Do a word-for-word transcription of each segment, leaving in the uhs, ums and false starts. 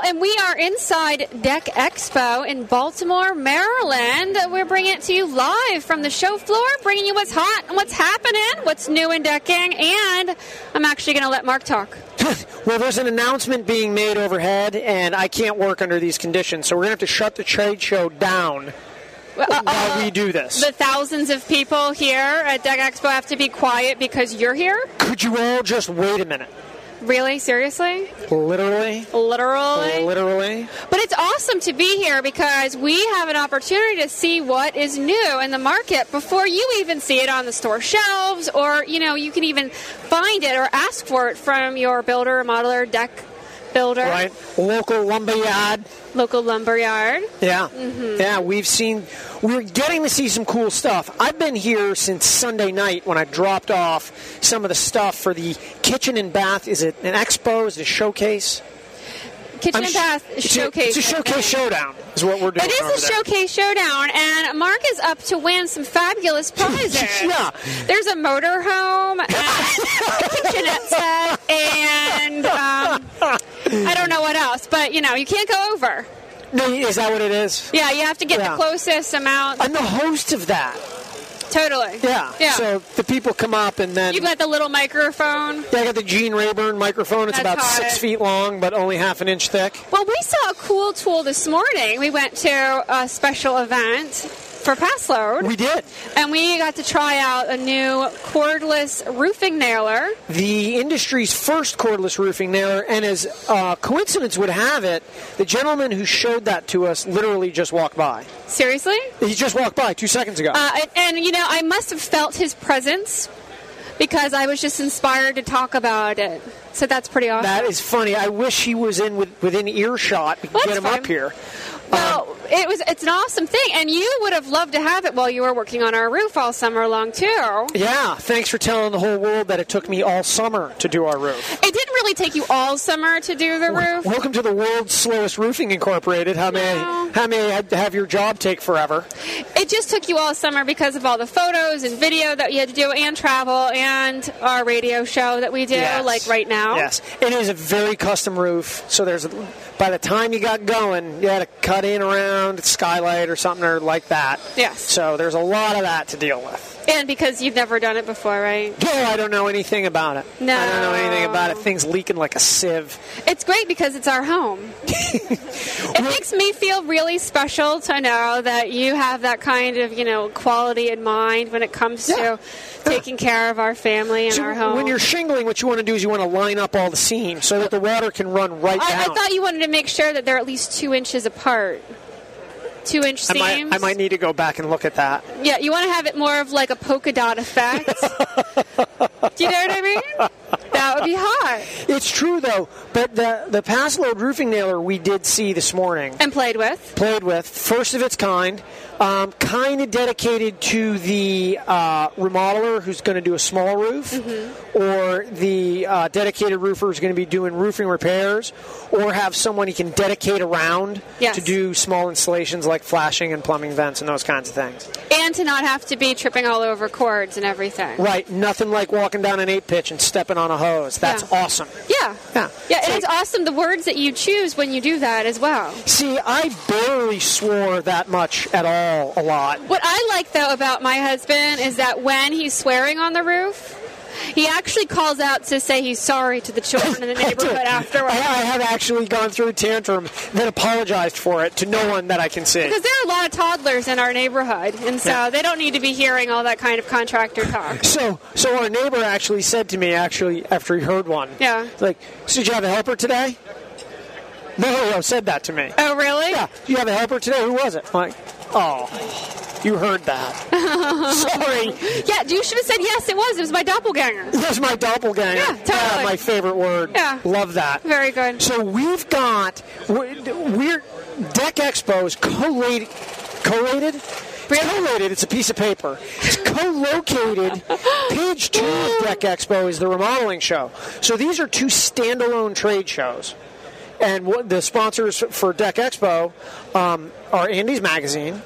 and we are inside Deck Expo in Baltimore, Maryland. We're bringing it to you live from the show floor, bringing you what's hot and what's happening, what's new in decking, and I'm actually going to let Mark talk. Well, there's an announcement being made overhead, and I can't work under these conditions, so we're going to have to shut the trade show down uh, while we do this. The thousands of people here at Deck Expo have to be quiet because you're here? Could you all just wait a minute? Really? Seriously? Literally? Literally? Literally. But it's awesome to be here because we have an opportunity to see what is new in the market before you even see it on the store shelves, or, you know, you can even find it or ask for it from your builder, modeler, deck builder. Right. Local lumberyard. Local lumberyard. Yeah. Mm-hmm. Yeah, we've seen, we're getting to see some cool stuff. I've been here since Sunday night when I dropped off some of the stuff for the kitchen and bath. Is it an expo? Is it a showcase? Kitchen I'm and sh- bath it's showcase. A, it's a showcase showdown is what we're doing. It is over a there. showcase showdown, and Mark is up to win some fabulous prizes. Yeah. There's a motorhome, and a kitchenette set, and um, I don't know what else, but, you know, you can't go over. No, is that what it is? Yeah, you have to get Yeah. the closest amount. I'm the host of that. Totally. Yeah. Yeah. So the people come up and then... You've got the little microphone. Yeah, I got the Gene Rayburn microphone. It's That's about hot. six feet long, but only half an inch thick. Well, we saw a cool tool this morning. We went to a special event for Pass Load. We did. And we got to try out a new cordless roofing nailer. The industry's first cordless roofing nailer, and as uh, coincidence would have it, the gentleman who showed that to us literally just walked by. Seriously? He just walked by two seconds ago. Uh, and, and, you know, I must have felt his presence because I was just inspired to talk about it. So that's pretty awesome. That is funny. I wish he was in with, within earshot. We could Well, get him that's up fine. here. Well, it was. It's an awesome thing, and you would have loved to have it while you were working on our roof all summer long, too. Yeah, thanks for telling the whole world that it took me all summer to do our roof. It didn't really take you all summer to do the roof. Welcome to the world's slowest roofing incorporated. How may, No. how may I have your job take forever? It just took you all summer because of all the photos and video that you had to do, and travel, and our radio show that we do, Yes. like right now. Yes, it is a very custom roof. So there's, a, by the time you got going, you had to cut in around skylight or something or like that. Yes. So there's a lot of that to deal with. And because you've never done it before, right? No, I don't know anything about it. No. I don't know anything about it. Things leaking like a sieve. It's great because it's our home. It makes me feel really special to know that you have that kind of, you know, quality in mind when it comes Yeah. to taking care of our family and So our home. when you're shingling, what you want to do is you want to line up all the seams so that the water can run right I, I down. thought you wanted to make sure that they're at least two inches apart. Two inch I seams. might, I might need to go back and look at that. Yeah, you want to have it more of like a polka dot effect. Do you know what I mean? That would be hot. It's true, though, but the, the pass load roofing nailer we did see this morning, And played with. played with, first of its kind, um, kind of dedicated to the uh, remodeler who's going to do a small roof, Mm-hmm. or the uh, dedicated roofer who's going to be doing roofing repairs, or have someone he can dedicate around Yes. to do small installations like flashing and plumbing vents and those kinds of things. And to not have to be tripping all over cords and everything. Right, nothing like walking down an eight pitch and stepping on a hose. That's Yeah. awesome. Yeah. Yeah. Yeah, So- and it's awesome the words that you choose when you do that as well. See, I barely swore that much at all a lot. What I like, though, about my husband is that when he's swearing on the roof, he actually calls out to say he's sorry to the children in the neighborhood I, afterwards. I have actually gone through a tantrum, then apologized for it to no one that I can see. Because there are a lot of toddlers in our neighborhood, and so Yeah. they don't need to be hearing all that kind of contractor talk. So, so our neighbor actually said to me, actually, after he heard one, Yeah. like, so did you have a helper today? No, no, said that to me. Oh, really? Yeah, do you have a helper today? Who was it? I'm like, oh, you heard that. Sorry. Yeah, you should have said yes, it was. It was my doppelganger. That's my doppelganger. Yeah, totally. my favorite word. Yeah. Love that. Very good. So we've got, we're, we're Deck Expo is collated, collated? It's collated. It's a piece of paper. It's co-located. Page two of Deck Expo is the remodeling show. So these are two standalone trade shows. And what the sponsors for Deck Expo um, are Andy's Magazine,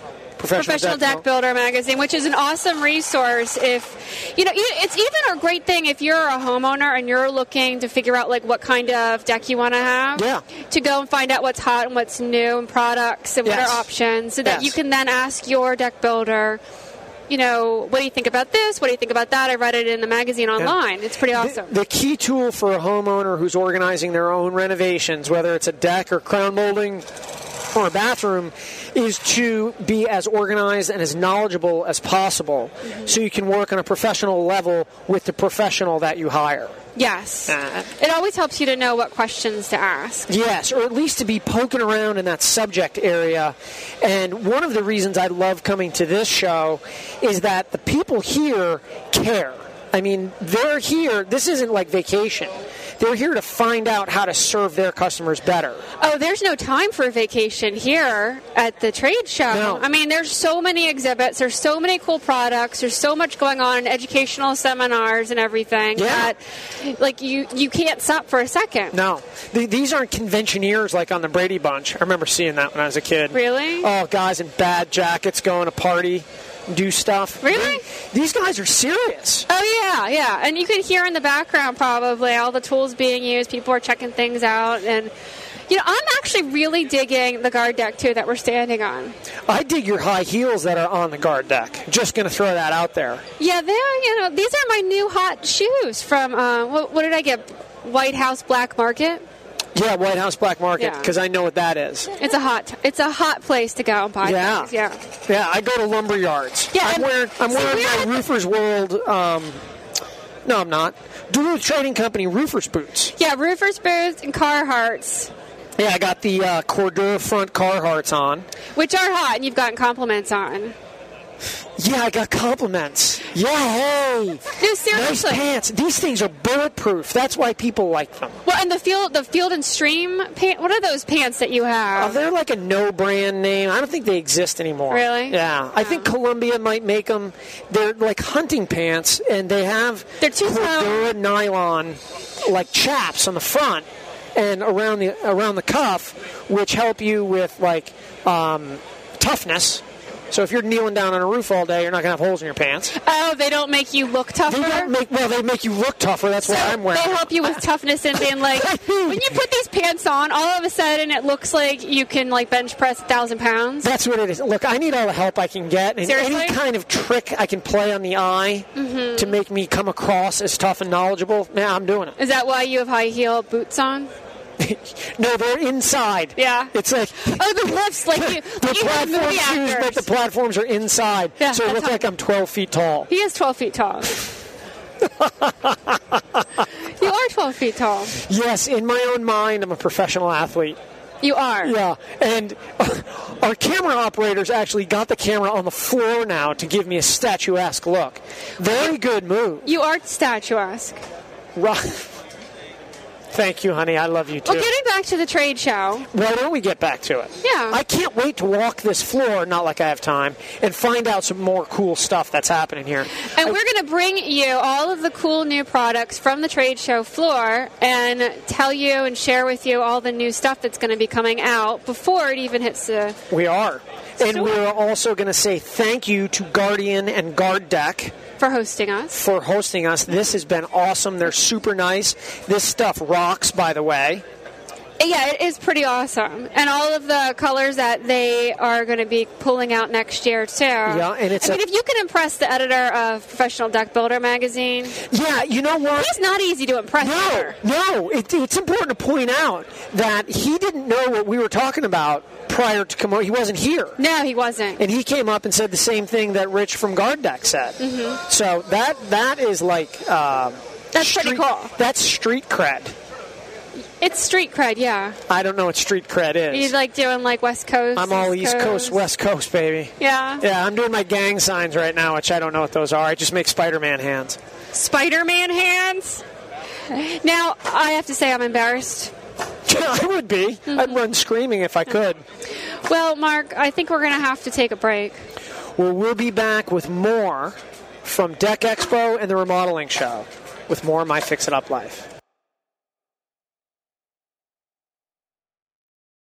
Professional, Professional Deck, Deck Builder magazine, which is an awesome resource. If you know, it's even a great thing if you're a homeowner and you're looking to figure out like what kind of deck you want to have. Yeah. To go and find out what's hot and what's new and products and Yes. what are options, so that Yes. you can then ask your deck builder, you know, what do you think about this? What do you think about that? I read it in the magazine online. Yeah. It's pretty awesome. The, the key tool for a homeowner who's organizing their own renovations, whether it's a deck or crown molding or a bathroom, is to be as organized and as knowledgeable as possible, mm-hmm. so you can work on a professional level with the professional that you hire. Yes. Uh, it always helps you to know what questions to ask. Yes, or at least to be poking around in that subject area. And one of the reasons I love coming to this show is that the people here care. I mean, they're here. This isn't like vacation. They're here to find out how to serve their customers better. Oh, there's no time for vacation here at the trade show. No. I mean, there's so many exhibits. There's so many cool products. There's so much going on in educational seminars and everything Yeah. that, like, you, you can't stop for a second. No. Th- these aren't conventioneers like on the Brady Bunch. I remember seeing that when I was a kid. Really? Oh, guys in bad jackets going to party, do stuff. Really? They- these guys are serious. Oh, yeah, yeah. And you can hear in the background probably all the tools being used. People are checking things out. And, you know, I'm actually really digging the guard deck, too, that we're standing on. I dig your high heels that are on the guard deck. Just going to throw that out there. Yeah, they're, you know, these are my new hot shoes from, uh, what, what did I get? White House Black Market? Yeah, White House Black Market, Yeah. because I know what that is. It's a hot, it's a hot place to go and buy Yeah. things. Yeah. Yeah, I go to lumber yards. Yeah, I'm and- wearing, I'm so wearing we're my at the- Roofers World, um, no, I'm not, Duluth Trading Company Roofers boots. Yeah, Roofers boots and Carhartts, Yeah, I got the uh, Cordura front Carhartts on. which are hot, and you've gotten compliments on. Yeah, I got compliments. Yeah, hey. No, Nice seriously. pants. These things are bulletproof. That's why people like them. Well, and the field, the Field and Stream pants. What are those pants that you Oh, have? they're like a no-brand name. I don't think they exist anymore. Really? Yeah. I think Columbia might make them. They're like hunting pants, and they have They're two-tone. Cordura nylon, like chaps on the front and around the around the cuff, which help you with like um, toughness. So if you're kneeling down on a roof all day, you're not going to have holes in your pants. Oh, they don't make you look tougher. They don't make well. They make you look tougher. That's So why I'm wearing. they them. help you with toughness and being like, when you put these pants on, all of a sudden it looks like you can like bench press a thousand pounds. That's what it is. Look, I need all the help I can get, and Seriously? any kind of trick I can play on the eye Mm-hmm. to make me come across as tough and knowledgeable. Man, I'm doing it. Is that why you have high heel boots on? No, they're inside. Yeah. It's like Oh, the lifts, like you, the like you have platform movie shoes, but actors. the platforms are inside, Yeah, so it that's looks how- like I'm twelve feet tall. He is twelve feet tall. You are twelve feet tall. Yes, in my own mind, I'm a professional athlete. You are. Yeah, and our camera operators actually got the camera on the floor now to give me a statuesque look. Very good move. You are statuesque. Right. Thank you, honey. I love you, too. Well, getting back to the trade show. Why don't we get back to it? Yeah. I can't wait to walk this floor, not like I have time, and find out some more cool stuff that's happening here. And I- we're going to bring you all of the cool new products from the trade show floor and tell you and share with you all the new stuff that's going to be coming out before it even hits the... We are. And Sure. we're also going to say thank you to Guardian and Guard Deck for hosting us. for hosting us. This has been awesome. They're super nice. This stuff rocks, by the way. Yeah, it is pretty awesome. And all of the colors that they are going to be pulling out next year, too. Yeah, and it's I mean, a- if you can impress the editor of Professional Deck Builder magazine, Yeah, you know what? he's not easy to impress No, either. no. It, it's important to point out that he didn't know what we were talking about prior to come on. He wasn't here. No, he wasn't. And he came up and said the same thing that Rich from Guard Deck said. Mm-hmm. So that that is like uh, That's pretty street- cool. That's street cred. It's street cred, yeah. I don't know what street cred is. He's like doing like West Coast. I'm all East Coast, West Coast, baby. Yeah. Yeah, I'm doing my gang signs right now, which I don't know what those are. I just make Spider-Man hands. Spider-Man hands. Now, I have to say I'm embarrassed. I would be. Mm-hmm. I'd run screaming if I could. Well, Mark, I think we're going to have to take a break. Well, we'll be back with more from Deck Expo and the Remodeling Show with more of My Fix It Up Life.